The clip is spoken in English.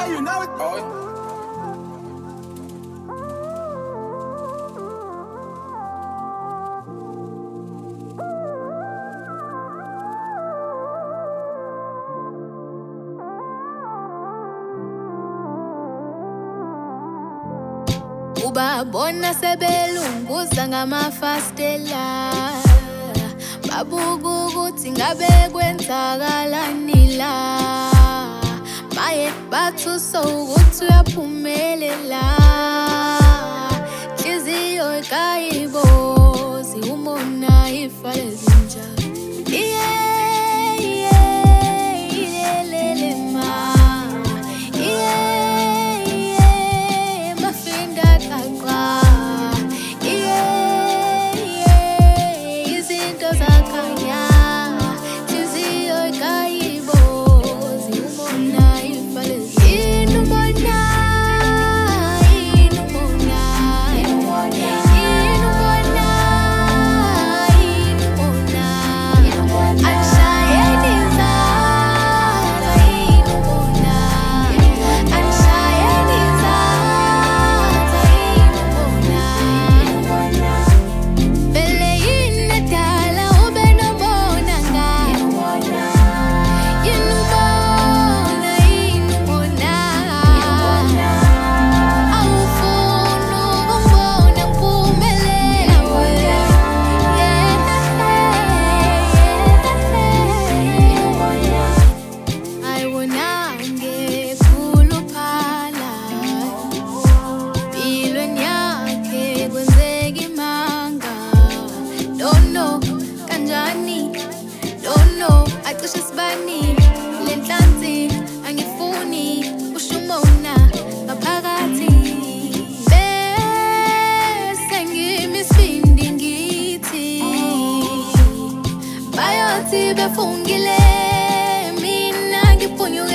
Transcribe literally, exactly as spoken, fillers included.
you know it. Oh, Ubabona sebelunguza ngamafastela babuka ukuthi ngabe kwenzakalani la maye bathuso ukuthi uyaphumelela Hliziyo ikayibozi umona ifa lezinja Yeah, yeah, ilelele ma Yeah, yeah, mafinda taqwa Yeah, yeah, izinto zakhanya Hliziyo ikayibozi umona ifa lezinja Yini umona, yini umona Yini umona, yini umona Anishayeni izandla yini umona Anishayeni izandla yini umona Vele yini edala ube nobona ngani Yini umona, yini umona Awufuni ukungibona ngiphumelela wena Ayibonange khuluphala Empilweni yakhe kwenzeka imanga Don't know kanjani Don't know acishe sibani lenhlanzi angifuni ushumona ngaphakathi bese ngimi isibindi ngithi bayothi befungile mina ngiphunyu